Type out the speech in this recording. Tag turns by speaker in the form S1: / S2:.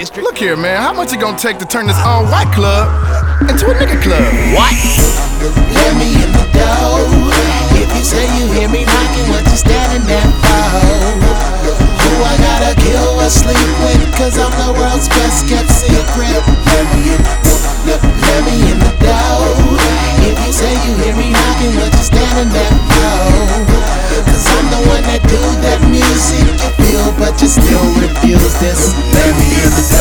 S1: Look here, man, how much it gonna take to turn this all-white club into a nigga club?
S2: What?
S3: Let me in the door. If you say you hear me knocking, what you standing there for? Who I gotta kill or sleep with, cause I'm the world's best kept secret. Let me in the door. If you say you hear me knocking, what you standing there for? Cause I'm the one that do that music you feel, but you still refuse this. Let me in the door.